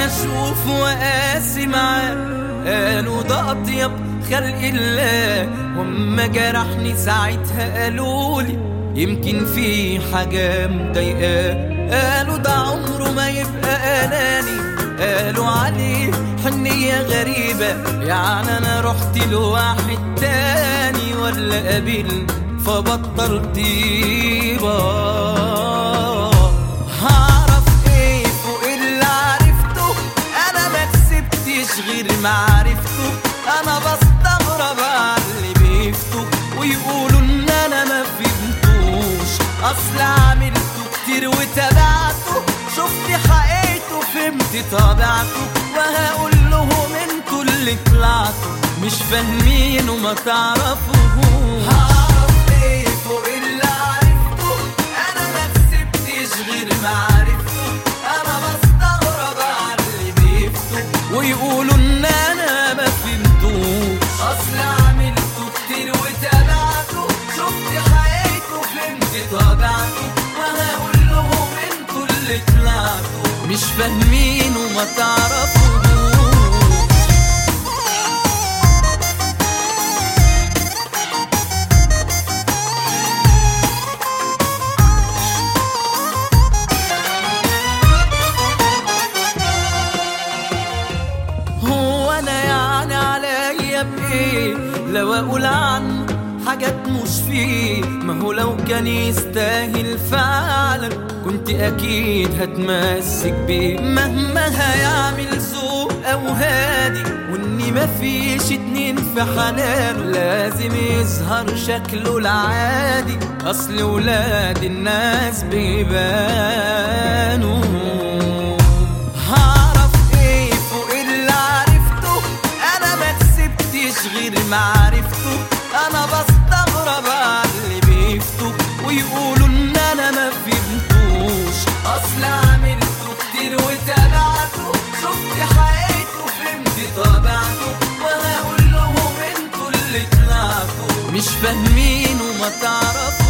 اشوف وقاسي معاه. قالوا ده اطيب خلق الله، واما جرحني ساعتها قالولي يمكن في حاجة مضايقاه. قالوا ده عمره ما يبقى اناني، قالوا عليه حنية غريبة. يعني انا رحت لواحد تاني ولا قابل فبطل طيبة. هعرف ايه فوق اللي عرفته؟ انا ما كسبتش غير معرفته. انا بستغرب على اللي بيفتوا ويقولوا ان انا ما فهمتوش. اصل عملته كتير وتابعته، شفت حقيقته فهمت طبيعته. وهقول لهم انتوا اللي طلعتوا مش فاهمين وما تعرفوهوش. هعرف ايه فوق اللي عرفته؟ انا ما كسبتش غير معرفته. انا بستغرب على اللي بيفتوا ويقولوا ان انا ما فهمتوش. اصل عملته كتير وتابعته، شفت حقيقته فهمت طبيعته. وهقول لهم انتوا اللي طلعتوا مش فاهمين وما تعرفوش. هو انا يعني عليا بايه لو اقول عنه حاجات مش فيه؟ ما هو لو كان يستاهل فعلا كنت اكيد هتمسك بيه. مهما هيعمل ذوق او هادي، واني مفيش اتنين في حنانه، لازم يظهر شكله العادي. اصل ولاد الناس بيبانوا. غير معرفته انا بستغرب على اللي بيفتوا ويقولوا ان انا ما فهمتوش. اصل عملته كتير وتابعته، شفت حقيقته فهمت طبيعته. وهقول لهم انتوا اللي طلعتوا مش فاهمين وما تعرفوا.